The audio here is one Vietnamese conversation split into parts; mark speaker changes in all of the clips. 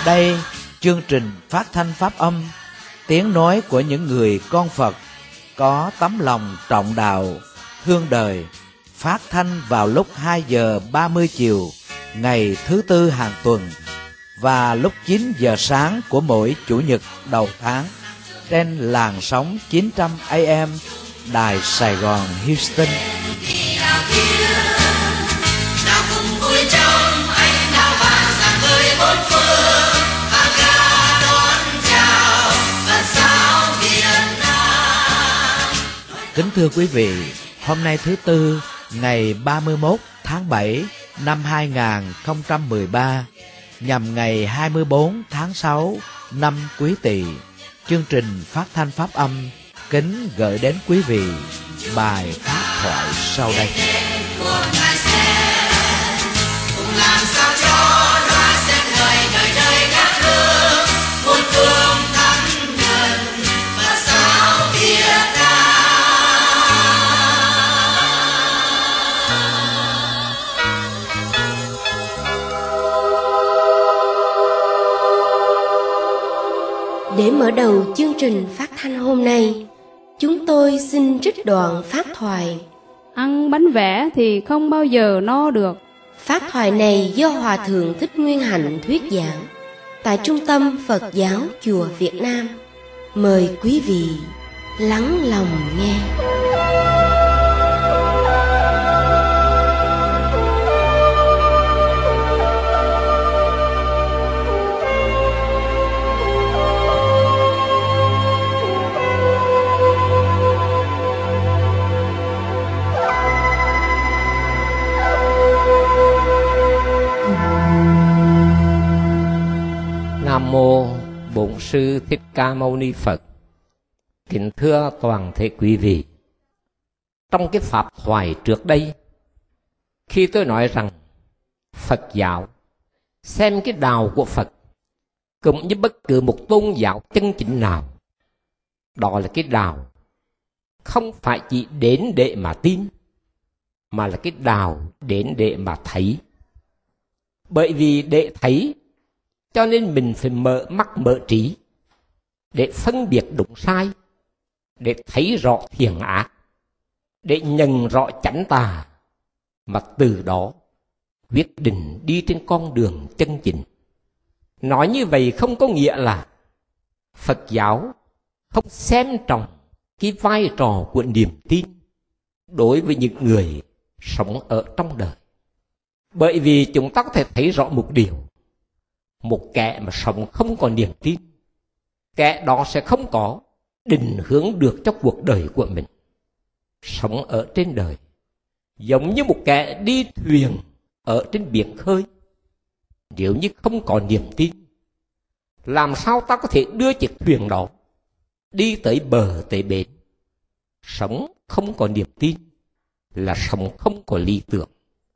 Speaker 1: Đây, chương trình phát thanh pháp âm, tiếng nói của những người con Phật có tấm lòng trọng đạo, thương đời, phát thanh vào lúc 2 giờ 30 chiều ngày thứ Tư hàng tuần và lúc 9 giờ sáng của mỗi Chủ nhật đầu tháng trên làn sóng 900 AM Đài Sài Gòn Houston. Kính thưa quý vị, hôm nay thứ Tư, ngày 31 tháng 7 năm 2013, nhằm ngày 24 tháng 6 năm Quý Tỵ, chương trình phát thanh pháp âm kính gửi đến quý vị bài pháp thoại sau đây.
Speaker 2: Để mở đầu chương trình phát thanh hôm nay, chúng tôi xin trích đoạn pháp thoại:
Speaker 3: Ăn bánh vẽ thì không bao giờ no được.
Speaker 2: Pháp thoại này do Hòa Thượng Thích Nguyên Hạnh thuyết giảng tại Trung tâm Phật giáo Chùa Việt Nam. Mời quý vị lắng lòng nghe.
Speaker 4: Nam mô Bổn Sư Thích Ca Mâu Ni Phật. Kính thưa toàn thể quý vị, trong cái pháp thoại trước đây, khi tôi nói rằng Phật giáo xem cái đạo của Phật cũng như bất cứ một tôn giáo chân chính nào, đó là cái đạo không phải chỉ đến để mà tin, mà là cái đạo đến để mà thấy. Bởi vì để thấy cho nên mình phải mở mắt mở trí để phân biệt đúng sai, để thấy rõ thiện ác, để nhận rõ chánh tà, mà từ đó quyết định đi trên con đường chân chính. Nói như vậy không có nghĩa là Phật giáo không xem trọng cái vai trò của niềm tin đối với những người sống ở trong đời. Bởi vì chúng ta có thể thấy rõ một điều: một kẻ mà sống không có niềm tin, kẻ đó sẽ không có định hướng được cho cuộc đời của mình. Sống ở trên đời giống như một kẻ đi thuyền ở trên biển khơi. Nếu như không có niềm tin, làm sao ta có thể đưa chiếc thuyền đó đi tới bờ tới bến? Sống không có niềm tin là sống không có lý tưởng,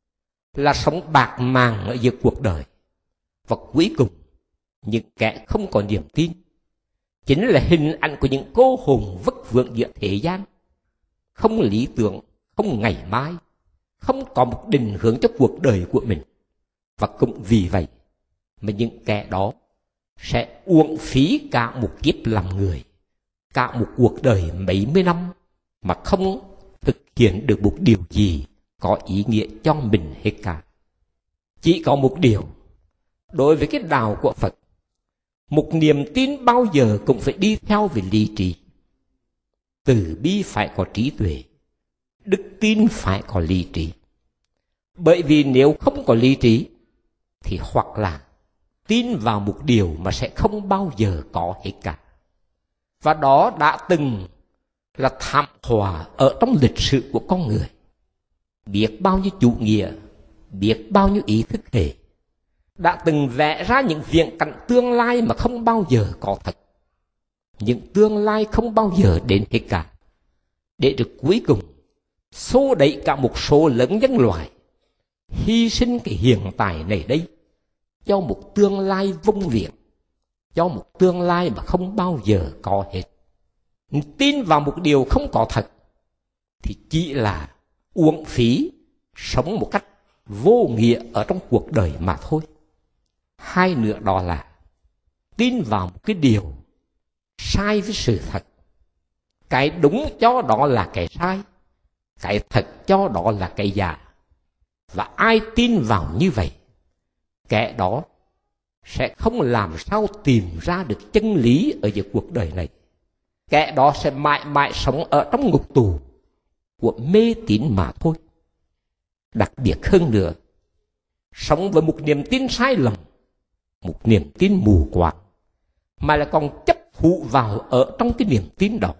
Speaker 4: là sống bạc màng ở giữa cuộc đời. Và cuối cùng, những kẻ không có niềm tin chính là hình ảnh của những cô hồn vất vưởng giữa thế gian, không lý tưởng, không ngày mai, không có một định hướng cho cuộc đời của mình. Và cũng vì vậy mà những kẻ đó sẽ uổng phí cả một kiếp làm người, cả một cuộc đời mấy mươi năm mà không thực hiện được một điều gì có ý nghĩa cho mình hết cả. Chỉ có một điều, đối với cái đạo của Phật, một niềm tin bao giờ cũng phải đi theo về lý trí. Từ bi phải có trí tuệ, đức tin phải có lý trí. Bởi vì nếu không có lý trí thì hoặc là tin vào một điều mà sẽ không bao giờ có hết cả. Và đó đã từng là thảm họa ở trong lịch sử của con người. Biết bao nhiêu chủ nghĩa, biết bao nhiêu ý thức hệ đã từng vẽ ra những viễn cảnh tương lai mà không bao giờ có thật. Những tương lai không bao giờ đến hết cả. Để được cuối cùng xô đẩy cả một số lớn nhân loại hy sinh cái hiện tại này đây cho một tương lai vung viễn, cho một tương lai mà không bao giờ có hết. Tin vào một điều không có thật thì chỉ là uổng phí, sống một cách vô nghĩa ở trong cuộc đời mà thôi. Hai nữa đó là tin vào một cái điều sai với sự thật. Cái đúng cho đó là cái sai, cái thật cho đó là cái giả. Và ai tin vào như vậy, kẻ đó sẽ không làm sao tìm ra được chân lý ở giữa cuộc đời này. Kẻ đó sẽ mãi mãi sống ở trong ngục tù của mê tín mà thôi. Đặc biệt hơn nữa, sống với một niềm tin sai lầm, một niềm tin mù quáng, mà lại còn chấp thụ vào ở trong cái niềm tin đó.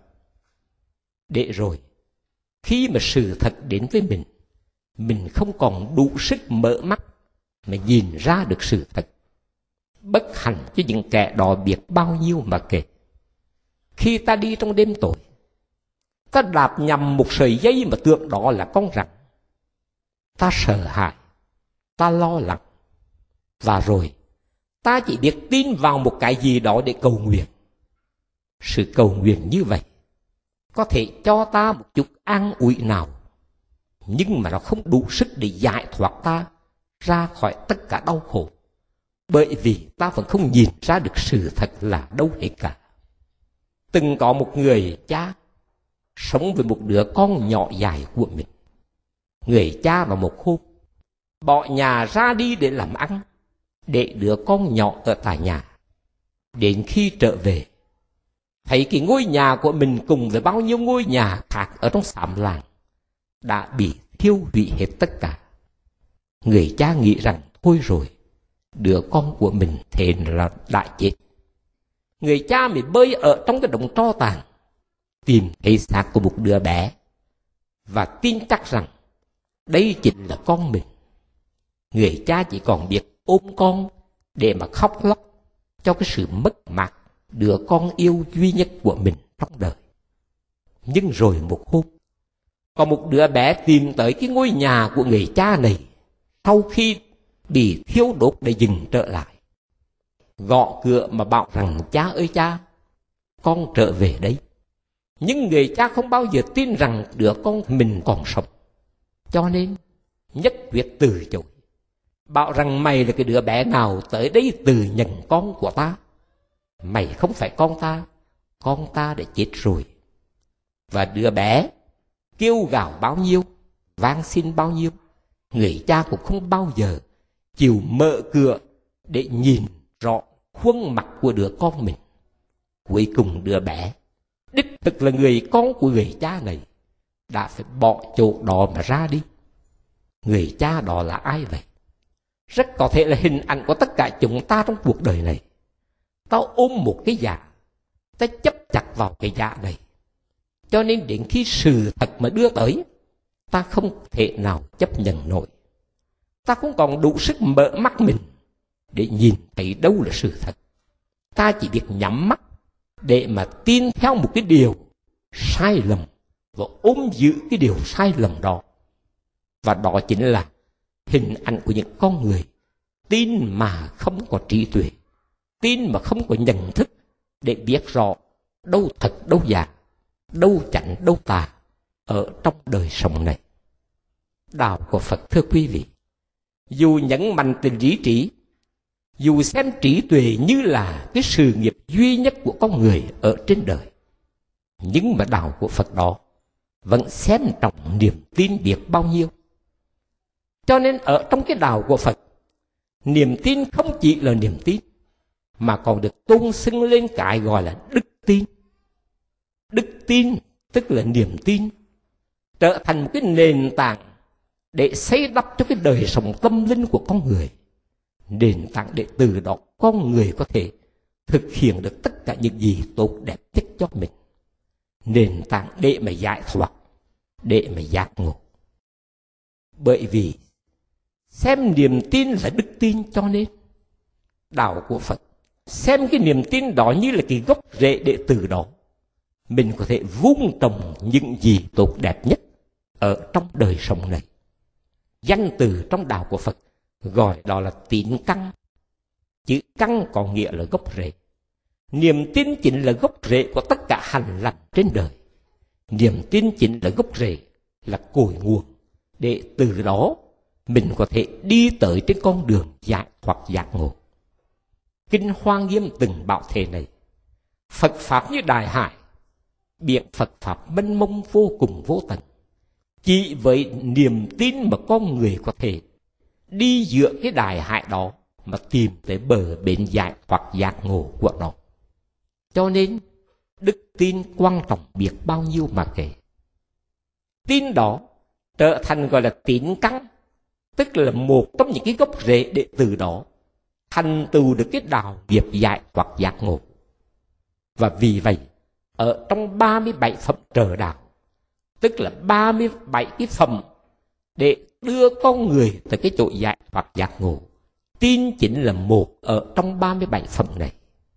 Speaker 4: Để rồi, khi mà sự thật đến với mình không còn đủ sức mở mắt mà nhìn ra được sự thật. Bất hạnh cho những kẻ đó biết bao nhiêu mà kể. Khi ta đi trong đêm tối, ta đạp nhầm một sợi dây mà tưởng đó là con rắn. Ta sợ hãi, ta lo lắng, và rồi ta chỉ biết tin vào một cái gì đó để cầu nguyện. Sự cầu nguyện như vậy có thể cho ta một chút an ủi nào, nhưng mà nó không đủ sức để giải thoát ta ra khỏi tất cả đau khổ, bởi vì ta vẫn không nhìn ra được sự thật là đâu hết cả. Từng có một người cha sống với một đứa con nhỏ dài của mình. Người cha vào một hôm bỏ nhà ra đi để làm ăn, để đứa con nhỏ ở tại nhà. Đến khi trở về, thấy cái ngôi nhà của mình cùng với bao nhiêu ngôi nhà khác ở trong xóm làng đã bị thiêu hủy hết tất cả. Người cha nghĩ rằng thôi rồi, đứa con của mình thế là đã chết. Người cha mới bơi ở trong cái đống tro tàn, tìm thấy xác của một đứa bé và tin chắc rằng đây chính là con mình. Người cha chỉ còn biết ôm con để mà khóc lóc cho cái sự mất mát đứa con yêu duy nhất của mình trong đời. Nhưng rồi một hôm, có một đứa bé tìm tới cái ngôi nhà của người cha này sau khi bị thiêu đốt để dừng trở lại. Gõ cửa mà bảo rằng cha ơi cha, con trở về đấy. Nhưng người cha không bao giờ tin rằng đứa con mình còn sống, cho nên nhất quyết từ chối, bảo rằng mày là cái đứa bé nào tới đây từ nhận con của ta. Mày không phải con ta đã chết rồi. Và đứa bé kêu gào bao nhiêu, van xin bao nhiêu, người cha cũng không bao giờ chịu mở cửa để nhìn rõ khuôn mặt của đứa con mình. Cuối cùng đứa bé, đích thực là người con của người cha này, đã phải bỏ chỗ đó mà ra đi. Người cha đó là ai vậy? Rất có thể là hình ảnh của tất cả chúng ta trong cuộc đời này. Ta ôm một cái dạ, ta chấp chặt vào cái dạ này, cho nên đến khi sự thật mà đưa tới, ta không thể nào chấp nhận nổi. Ta không còn đủ sức mở mắt mình để nhìn thấy đâu là sự thật. Ta chỉ biết nhắm mắt để mà tin theo một cái điều sai lầm và ôm giữ cái điều sai lầm đó. Và đó chính là hình ảnh của những con người tin mà không có trí tuệ, tin mà không có nhận thức để biết rõ đâu thật đâu giả, đâu chánh đâu tà ở trong đời sống này. Đạo của Phật, thưa quý vị, dù nhấn mạnh tình lý trí, dù xem trí tuệ như là cái sự nghiệp duy nhất của con người ở trên đời, nhưng mà đạo của Phật đó vẫn xem trọng niềm tin biết bao nhiêu. Cho nên ở trong cái đạo của Phật, niềm tin không chỉ là niềm tin, mà còn được tôn xưng lên cái gọi là đức tin. Đức tin tức là niềm tin trở thành một cái nền tảng để xây đắp cho cái đời sống tâm linh của con người. Nền tảng để từ đó con người có thể thực hiện được tất cả những gì tốt đẹp nhất cho mình. Nền tảng để mà giải thoát, để mà giác ngộ. Bởi vì xem niềm tin là đức tin, cho nên đạo của Phật xem cái niềm tin đó như là cái gốc rễ để từ đó mình có thể vun trồng những gì tốt đẹp nhất ở trong đời sống này. Danh từ trong đạo của Phật gọi đó là tín căn. Chữ căn có nghĩa là gốc rễ. Niềm tin chính là gốc rễ của tất cả hành lành trên đời. Niềm tin chính là gốc rễ, là cội nguồn để từ đó mình có thể đi tới trên con đường giải thoát giác ngộ. Kinh Hoa Nghiêm từng bảo thế này: Phật Pháp như đại hải, biển Phật Pháp mênh mông vô cùng vô tận. Chỉ với niềm tin mà con người có thể đi giữa cái đại hải đó mà tìm tới bờ bến giải hoặc giác ngộ của nó. Cho nên đức tin quan trọng biết bao nhiêu mà kể. Tin đó trở thành gọi là tín căn, tức là một trong những cái gốc rễ để từ đó thành tựu được cái đạo nghiệp giải hoặc giác ngộ. Và vì vậy, ở trong 37 phẩm trợ đạo, tức là 37 cái phẩm để đưa con người tới cái chỗ giải hoặc giác ngộ, tin chính là một ở trong 37 phẩm này.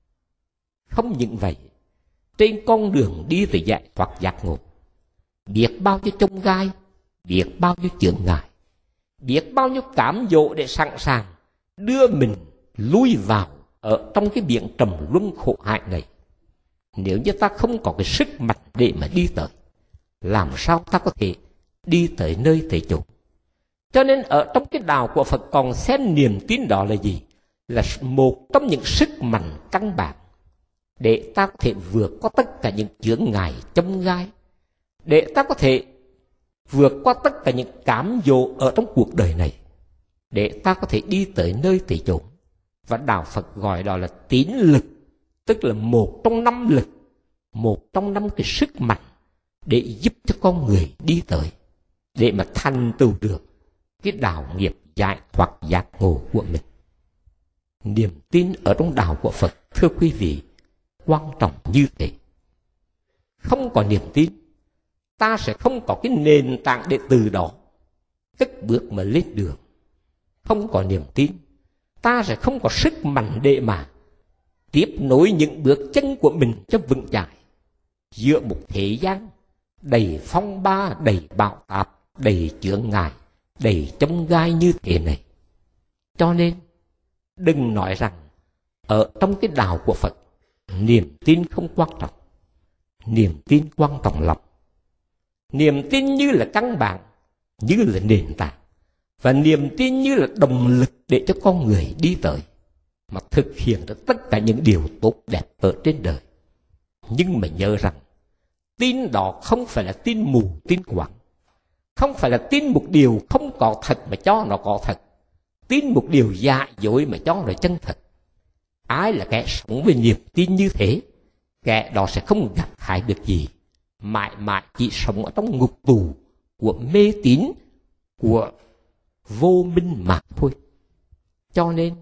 Speaker 4: Không những vậy, trên con đường đi tới giải hoặc giác ngộ, biết bao nhiêu chông gai, biết bao nhiêu chướng ngại, biết bao nhiêu cám dỗ để sẵn sàng đưa mình lui vào ở trong cái biển trầm luân khổ hại này. Nếu như ta không có cái sức mạnh để mà đi tới, làm sao ta có thể đi tới nơi tới chỗ? Cho nên ở trong cái đạo của Phật còn xem niềm tin đó là gì? Là một trong những sức mạnh căn bản để ta có thể vượt qua tất cả những chướng ngại chông gai, để ta có thể vượt qua tất cả những cám dỗ ở trong cuộc đời này, để ta có thể đi tới nơi tới chỗ. Và đạo Phật gọi đó là tín lực, tức là một trong 5 lực, một trong 5 cái sức mạnh để giúp cho con người đi tới, để mà thành tựu được cái đạo nghiệp giải hoặc giác ngộ của mình. Niềm tin ở trong đạo của Phật, thưa quý vị, quan trọng như thế. Không có niềm tin, ta sẽ không có cái nền tảng để từ đó cất bước mà lên đường. Không có niềm tin, ta sẽ không có sức mạnh để mà tiếp nối những bước chân của mình cho vững chãi giữa một thế gian đầy phong ba, đầy bão táp, đầy chướng ngại, đầy chông gai như thế này. Cho nên đừng nói rằng ở trong cái đạo của Phật niềm tin không quan trọng. Niềm tin quan trọng lắm. Niềm tin như là căn bản, như là nền tảng, và niềm tin như là động lực để cho con người đi tới mà thực hiện được tất cả những điều tốt đẹp ở trên đời. Nhưng mà nhớ rằng tin đó không phải là tin mù, tin quáng. Không phải là tin một điều không có thật mà cho nó có thật. Tin một điều giả dối mà cho nó chân thật. Ai là kẻ sống với niềm tin như thế, kẻ đó sẽ không gặt hái được gì, mãi mãi chỉ sống ở trong ngục tù của mê tín, của vô minh mà thôi. Cho nên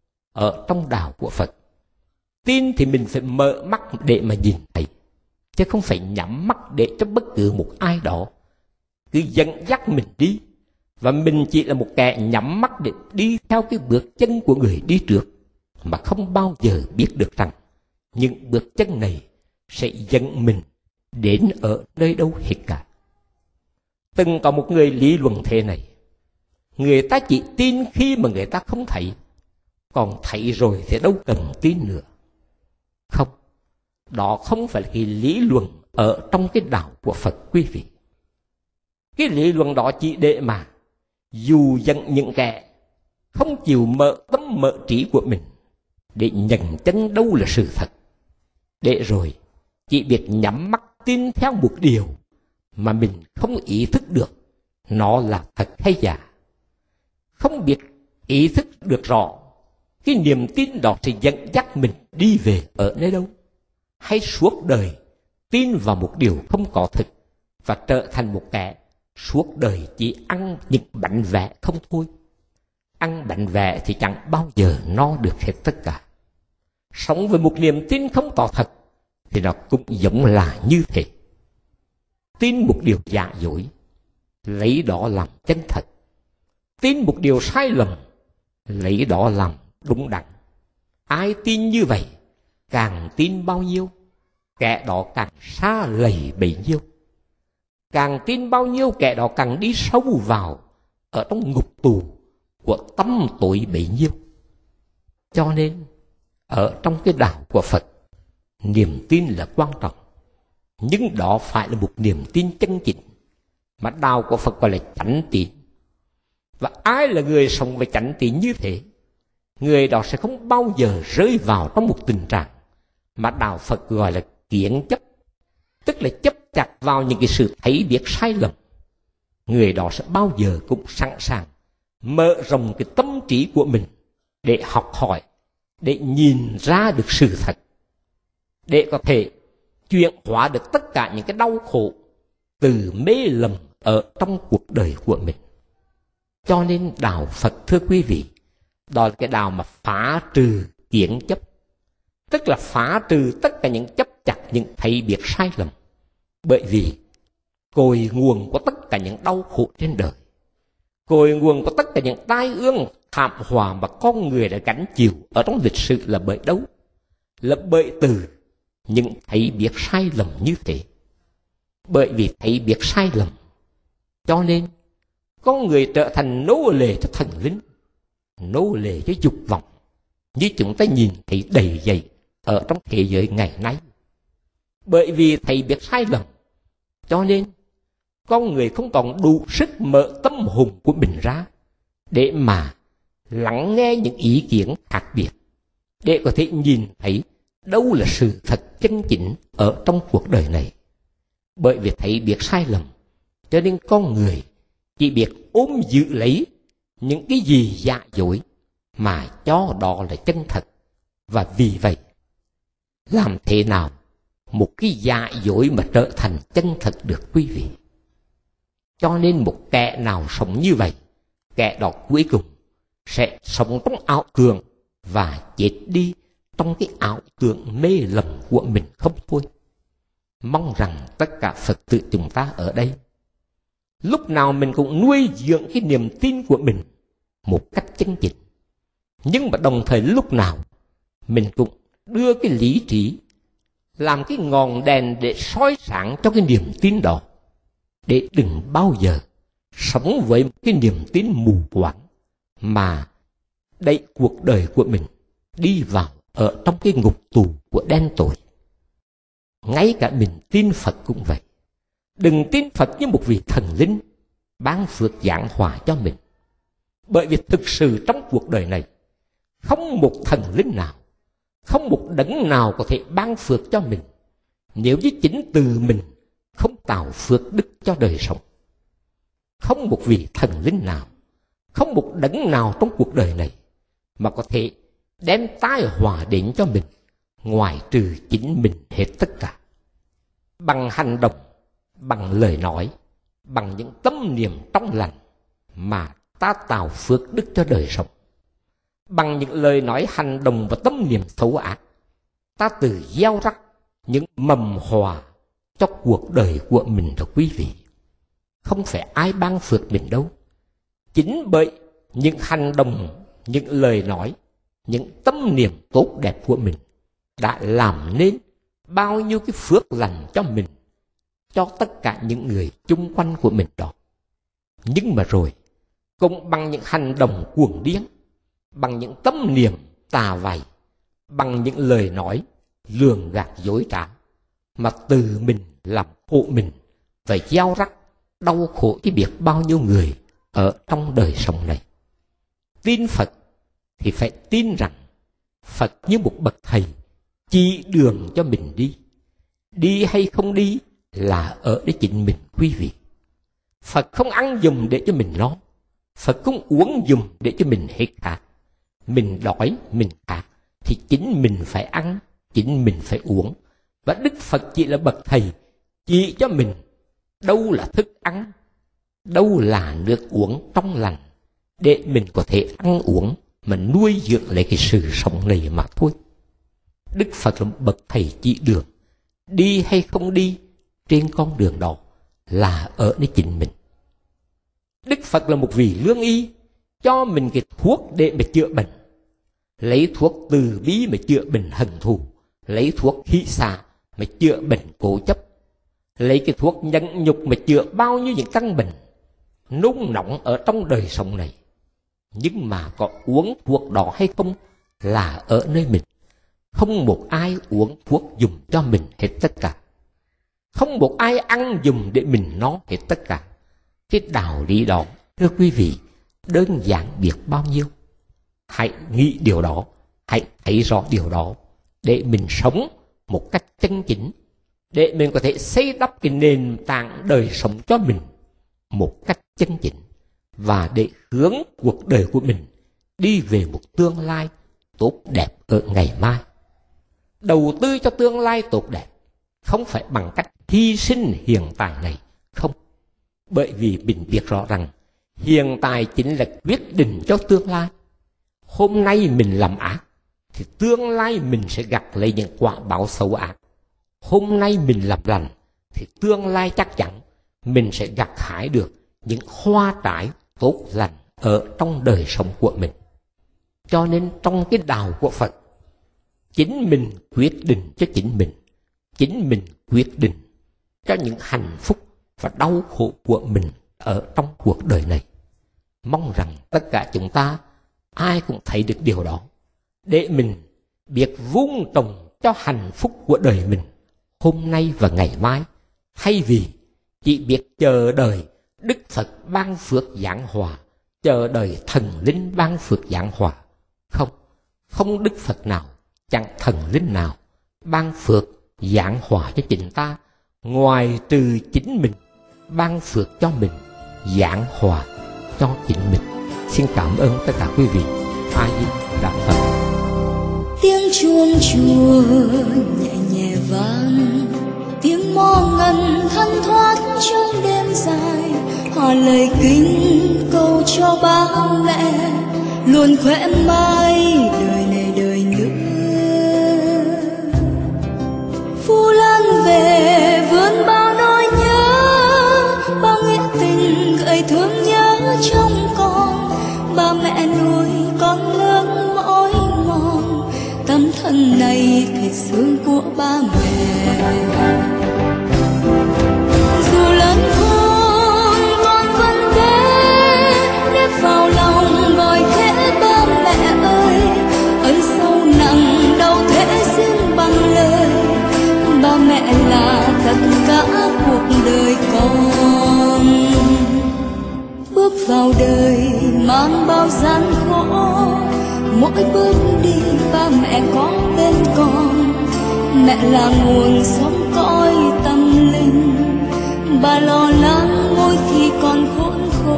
Speaker 4: ở trong đạo của Phật, tin thì mình phải mở mắt để mà nhìn thấy, chứ không phải nhắm mắt để cho bất cứ một ai đó cứ dẫn dắt mình đi, và mình chỉ là một kẻ nhắm mắt để đi theo cái bước chân của người đi trước, mà không bao giờ biết được rằng những bước chân này sẽ dẫn mình đến ở nơi đâu hết cả. Từng có một người lý luận thế này: người ta chỉ tin khi mà người ta không thấy, còn thấy rồi thì đâu cần tin nữa. Không, đó không phải là cái lý luận ở trong cái đạo của Phật quý vị. Cái lý luận đó chỉ để mà dù dẫn những kẻ không chịu mở tâm mở trí của mình để nhận chân đâu là sự thật, để rồi chỉ biết nhắm mắt tin theo một điều mà mình không ý thức được nó là thật hay giả. Không biết ý thức được rõ cái niềm tin đó sẽ dẫn dắt mình đi về ở nơi đâu, hay suốt đời tin vào một điều không có thực và trở thành một kẻ suốt đời chỉ ăn những bánh vẽ không thôi. Ăn bánh vẽ thì chẳng bao giờ no được hết tất cả. Sống với một niềm tin không có thật thì nó cũng giống là như thế. Tin một điều giả dối, lấy đó làm chân thật. Tin một điều sai lầm, lấy đó làm đúng đắn. Ai tin như vậy, càng tin bao nhiêu, kẻ đó càng xa lầy bấy nhiêu. Càng tin bao nhiêu, kẻ đó càng đi sâu vào ở trong ngục tù của tâm tối bấy nhiêu. Cho nên ở trong cái đạo của Phật, niềm tin là quan trọng, nhưng đó phải là một niềm tin chân chính mà đạo của Phật gọi là chánh tín. Và ai là người sống với chánh tín như thế? người đó sẽ không bao giờ rơi vào trong một tình trạng mà đạo Phật gọi là kiến chấp, tức là chấp chặt vào những cái sự thấy biết sai lầm. Người đó sẽ bao giờ cũng sẵn sàng mở rộng cái tâm trí của mình để học hỏi, để nhìn ra được sự thật, để có thể chuyển hóa được tất cả những cái đau khổ từ mê lầm ở trong cuộc đời của mình. Cho nên đạo Phật, thưa quý vị, đó là cái đạo mà phá trừ kiến chấp, tức là phá trừ tất cả những chấp chặt, những thấy biết sai lầm. Bởi vì cội nguồn của tất cả những đau khổ trên đời, cội nguồn của tất cả những tai ương thảm họa mà con người đã gánh chịu ở trong lịch sử là bởi đâu? Là bởi từ những thấy biết sai lầm như thế. Bởi vì thấy biết sai lầm, cho nên con người trở thành nô lệ cho thần linh, nô lệ cho dục vọng, như chúng ta nhìn thấy đầy dày ở trong thế giới ngày nay. Bởi vì thấy biết sai lầm, cho nên con người không còn đủ sức mở tâm hồn của mình ra để mà lắng nghe những ý kiến khác biệt, để có thể nhìn thấy đâu là sự thật chân chính ở trong cuộc đời này. Bởi vì thấy biết sai lầm, cho nên con người chỉ biết ôm giữ lấy những cái gì giả dối mà cho đó là chân thật. Và vì vậy, làm thế nào một cái giả dối mà trở thành chân thật được quý vị? Cho nên một kẻ nào sống như vậy, kẻ đó cuối cùng sẽ sống trong ảo tưởng và chết đi trong cái ảo tưởng mê lầm của mình không thôi. Mong rằng tất cả Phật tử chúng ta ở đây, lúc nào mình cũng nuôi dưỡng cái niềm tin của mình một cách chân chính. Nhưng mà đồng thời lúc nào mình cũng đưa cái lý trí làm cái ngọn đèn để soi sáng cho cái niềm tin đó, để đừng bao giờ sống với cái niềm tin mù quáng mà đẩy cuộc đời của mình đi vào ở trong cái ngục tù của đen tối. Ngay cả mình tin Phật cũng vậy. Đừng tin Phật như một vị thần linh ban phước giảng hòa cho mình. Bởi vì thực sự trong cuộc đời này, không một thần linh nào, không một đấng nào có thể ban phước cho mình nếu như chính từ mình không tạo phước đức cho đời sống. Không một vị thần linh nào, không một đấng nào trong cuộc đời này mà có thể đem tai họa đến cho mình ngoài trừ chính mình hết tất cả. Bằng hành động, bằng lời nói, bằng những tâm niệm trong lành mà ta tạo phước đức cho đời sống. Bằng những lời nói, hành động và tâm niệm xấu ác, ta tự gieo rắc những mầm họa cho cuộc đời của mình đó quý vị. Không phải ai ban phước mình đâu. Chính bởi những hành động, những lời nói, những tâm niệm tốt đẹp của mình đã làm nên bao nhiêu cái phước lành cho mình, cho tất cả những người chung quanh của mình đó. Nhưng mà rồi, cũng bằng những hành động cuồng điên, bằng những tâm niệm tà vày, bằng những lời nói lường gạt dối trá, mà từ mình làm khổ mình và gieo rắc đau khổ chứ biết bao nhiêu người ở trong đời sống này. Tin Phật thì phải tin rằng Phật như một bậc thầy chỉ đường cho mình đi. Đi hay không đi là ở để chính mình quý vị. Phật không ăn dùm để cho mình no, Phật không uống dùm để cho mình hết khát. Mình đói, mình khát thì chính mình phải ăn, chính mình phải uống. Và Đức Phật chỉ là bậc thầy chỉ cho mình đâu là thức ăn, đâu là nước uống trong lành, để mình có thể ăn uống mà nuôi dưỡng lấy cái sự sống này mà thôi. Đức Phật là một bậc thầy chỉ đường. Đi hay không đi trên con đường đó là ở nơi chính mình. Đức Phật là một vị lương y, cho mình cái thuốc để mà chữa bệnh. Lấy thuốc từ bi mà chữa bệnh hận thù, lấy thuốc hỷ xả mà chữa bệnh cố chấp, lấy cái thuốc nhẫn nhục mà chữa bao nhiêu những căn bệnh nung nóng ở trong đời sống này. Nhưng mà có uống thuốc đó hay không là ở nơi mình. Không một ai uống thuốc dùng cho mình hết tất cả. Không một ai ăn dùng để mình no hết tất cả. Cái đạo lý đó, thưa quý vị, đơn giản biết bao nhiêu. hãy nghĩ điều đó, hãy thấy rõ điều đó, để mình sống một cách chân chính, để mình có thể xây đắp cái nền tảng đời sống cho mình một cách chân chính, và để hướng cuộc đời của mình đi về một tương lai tốt đẹp ở ngày mai. Đầu tư cho tương lai tốt đẹp không phải bằng cách hy sinh hiện tại này, không. Bởi vì mình biết rõ rằng hiện tại chính là quyết định cho tương lai. Hôm nay mình làm ác thì tương lai mình sẽ gặt lấy những quả báo xấu ác. Hôm nay mình làm lành thì tương lai chắc chắn mình sẽ gặt hái được những hoa trái tốt lành ở trong đời sống của mình. Cho nên trong cái đạo của Phật, chính mình quyết định cho chính mình quyết định cho những hạnh phúc và đau khổ của mình ở trong cuộc đời này. Mong rằng tất cả chúng ta ai cũng thấy được điều đó, để mình biết vun trồng cho hạnh phúc của đời mình hôm nay và ngày mai, thay vì chỉ biết chờ đợi Đức Phật ban phước giáng hòa, chờ đợi thần linh ban phước giáng hòa. Không Đức Phật nào, chẳng thần linh nào ban phước giáng hòa cho chính ta, ngoài trừ chính mình ban phước cho mình, giáng hòa cho chính mình. Xin cảm ơn tất cả quý vị. A Di Đà Phật.
Speaker 5: Tiếng chuông chùa nhẹ nhẹ vang, tiếng mõ ngân thanh thoát trong đêm dài, hòa lời kính cầu cho ba mẹ luôn khỏe mãi đời này đời nữa. Vu Lan về vươn bao nỗi nhớ, bao nghĩa tình gợi thương nhớ trong con. Ba mẹ nuôi con lớn mỏi mòn, tâm thân này thịt xương của ba mẹ. Dù lớn khôn con vẫn thế, nếp vào lòng gọi thế ba mẹ ơi. Ơn sâu nặng đâu thể riêng bằng lời, ba mẹ là tất cả cuộc đời con. Bước vào đời mang bao gian khổ, mỗi bước đi ba mẹ có bên con. Mẹ là nguồn sống cõi tâm linh, bà lo lắng mỗi khi con khốn khổ.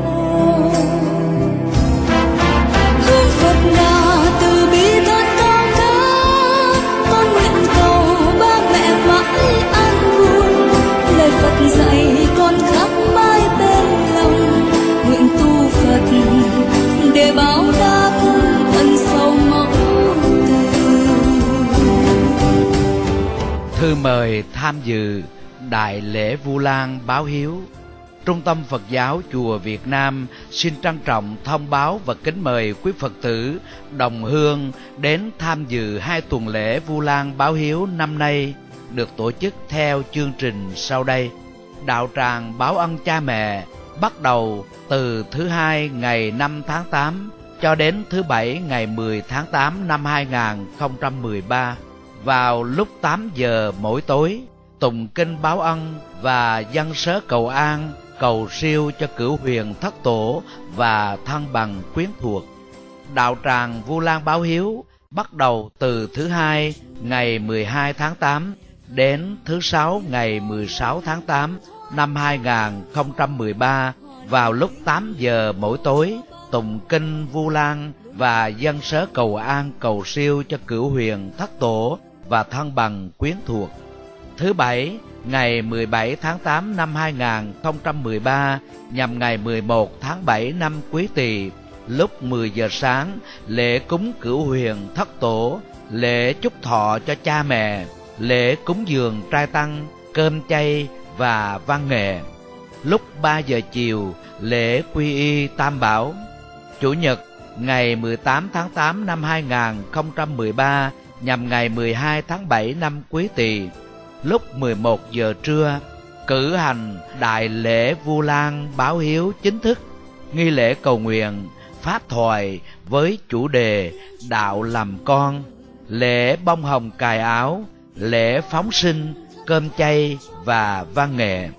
Speaker 5: Hương Phật là từ bi thật cao cả, con nguyện cầu ba mẹ mãi an vui. Lời Phật dạy con khắc mãi bên lòng, nguyện tu Phật để báo đáp ân sâu mẫu từ.
Speaker 1: Thư mời tham dự Đại lễ Vu Lan báo hiếu. Trung tâm Phật giáo Chùa Việt Nam xin trân trọng thông báo và kính mời quý Phật tử đồng hương đến tham dự 2 tuần lễ Vu Lan báo hiếu năm nay được tổ chức theo chương trình sau đây. Đạo tràng báo ân cha mẹ bắt đầu từ thứ Hai ngày 5 tháng 8 cho đến thứ Bảy ngày 10 tháng 8 năm 2013 vào lúc 8 giờ mỗi tối, tụng kinh báo ân và dâng sớ cầu an, cầu siêu cho cửu huyền thất tổ và thân bằng quyến thuộc. Đạo tràng Vu Lan báo hiếu bắt đầu từ thứ Hai ngày 12 tháng 8 đến thứ Sáu ngày 16 tháng 8 năm 2013 vào lúc 8 giờ mỗi tối, tụng kinh Vu Lan và dâng sớ cầu an, cầu siêu cho cửu huyền thất tổ và thân bằng quyến thuộc. Thứ Bảy ngày 17 tháng 8 năm 2013 nhằm ngày 11 tháng 7 năm Quý Tỵ, lúc 10 giờ sáng, lễ cúng cửu huyền thất tổ, lễ chúc thọ cho cha mẹ, lễ cúng dường trai tăng, cơm chay và văn nghệ. Lúc 3 giờ chiều, lễ quy y Tam Bảo. Chủ nhật ngày 18 tháng 8 năm 2013 nhằm ngày 12 tháng 7 năm Quý Tỵ, lúc 11 giờ trưa, cử hành Đại lễ Vu Lan báo hiếu chính thức, nghi lễ cầu nguyện, pháp thoại với chủ đề Đạo làm con, lễ bông hồng cài áo, lễ phóng sinh, cơm chay và văn nghệ.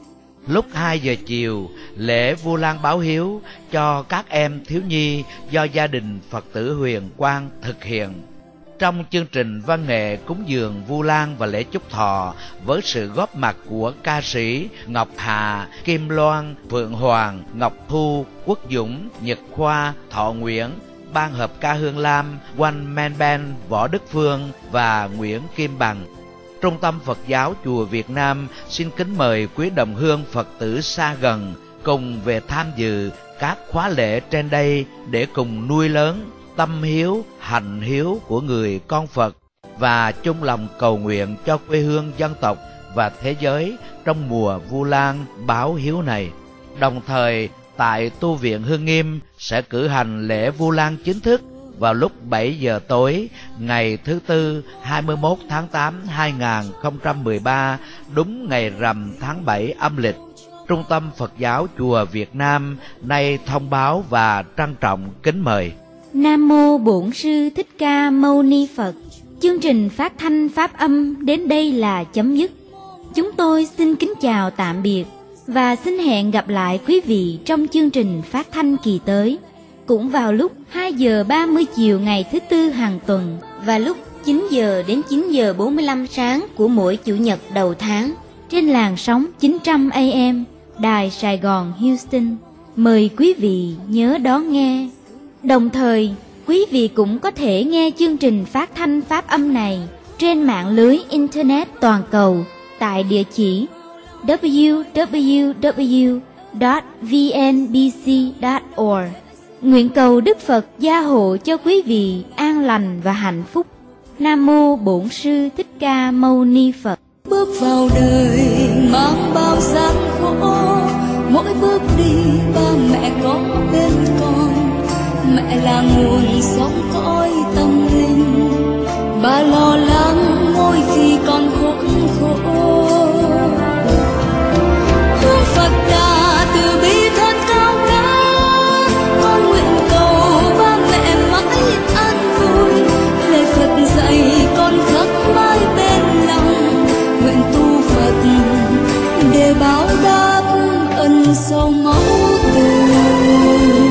Speaker 1: Lúc 2 giờ chiều, lễ Vu Lan báo hiếu cho các em thiếu nhi do gia đình Phật tử Huyền Quang thực hiện. Trong chương trình văn nghệ cúng dường Vu Lan và lễ chúc thọ với sự góp mặt của ca sĩ Ngọc Hà, Kim Loan, Phượng Hoàng, Ngọc Thu, Quốc Dũng, Nhật Khoa, Thọ Nguyễn, ban hợp ca Hương Lam, One Man Band Võ Đức Phương và Nguyễn Kim Bằng. Trung tâm Phật giáo Chùa Việt Nam xin kính mời quý đồng hương Phật tử xa gần cùng về tham dự các khóa lễ trên đây để cùng nuôi lớn tâm hiếu, hành hiếu của người con Phật và chung lòng cầu nguyện cho quê hương dân tộc và thế giới trong mùa Vu Lan báo hiếu này. Đồng thời, tại Tu viện Hương Nghiêm sẽ cử hành lễ Vu Lan chính thức vào lúc 7 giờ tối ngày thứ Tư 21 tháng 8 2013, đúng ngày rằm tháng 7 âm lịch. Trung tâm Phật giáo Chùa Việt Nam nay thông báo và trân trọng kính mời.
Speaker 6: Nam mô Bổn Sư Thích Ca Mâu Ni Phật. Chương trình phát thanh pháp âm đến đây là chấm dứt. Chúng tôi xin kính chào tạm biệt và xin hẹn gặp lại quý vị trong chương trình phát thanh kỳ tới, cũng vào lúc 2 giờ 30 chiều ngày thứ Tư hàng tuần
Speaker 2: và lúc 9 giờ đến 9 giờ 45 sáng của mỗi Chủ nhật đầu tháng
Speaker 6: trên làn sóng 900 AM Đài Sài Gòn Houston. Mời quý vị nhớ đón nghe. Đồng thời, quý vị cũng có thể nghe chương trình phát thanh pháp âm này trên mạng lưới Internet toàn cầu tại địa chỉ www.vnbc.org. Nguyện cầu Đức Phật gia hộ cho quý vị an lành và hạnh phúc. Nam mô Bổn Sư Thích Ca Mâu Ni Phật.
Speaker 5: Bước vào đời mang bao gian khổ, mỗi bước đi ba mẹ có bên con. Mẹ là nguồn sống cõi tâm linh, bà lo lắng mỗi khi con khốn khổ. Hương Phật đã từ bi thân cao cả, con nguyện cầu ba mẹ mãi an vui. Lời Phật dạy con khắc mãi bên lòng, nguyện tu Phật để báo đáp ân sâu mẫu từ.